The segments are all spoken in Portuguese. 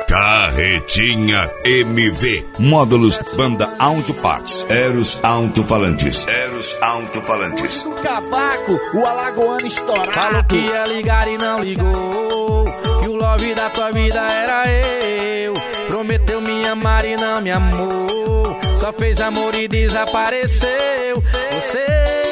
Carretinha MV. Módulos Banda Audio Parts. Eros Alto-Falantes. O Cavaco, o alagoano estourado. Falou que ia ligar e não ligou, que o love da tua vida era eu. Prometeu me amar e não me amou, só fez amor e desapareceu. Você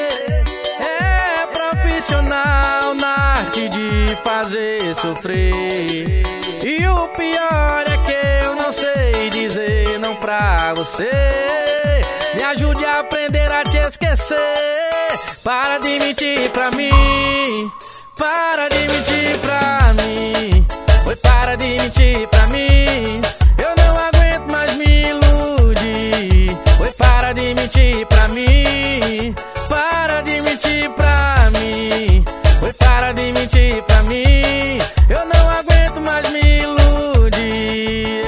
é profissional na arte de fazer sofrer, e o pior é que eu não sei dizer não pra você. Me ajude a aprender a te esquecer. Para de mentir pra mim, para de mentir pra mim. Oi, para de mentir pra mim. Eu não aguento mais me iludir. Oi, para de mentir pra mim, para de mentir pra mim. Oi, para de mentir pra mim. Eu não aguento mais me iludir.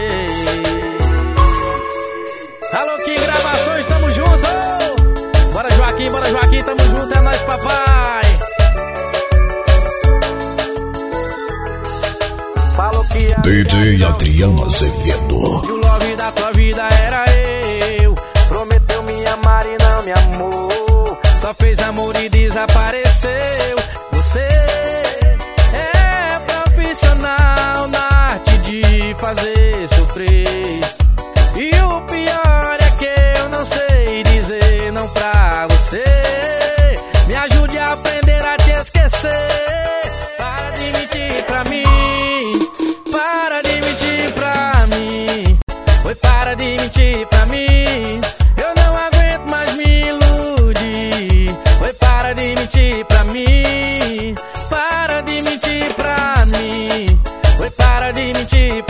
Alô, que gravações, tamo junto. Bora Joaquim, tamo junto, é nóis, papai. Falou que ia DJ Adriano Azevedo. o love da tua vida era eu. Prometeu me amar e não me amou, só fez amor e desapareceu. Você é profissional na arte de fazer sofrer, e o pior é que eu não sei dizer não pra você. Me ajude a aprender a te esquecer. Para de mentir pra mim, para de mentir pra mim. Oi, para de mentir pra mim. Eu não aguento mais me iludir. Oi, para de mentir pra mim, para de mentir pra mim. Oi, para de mentir pra mim.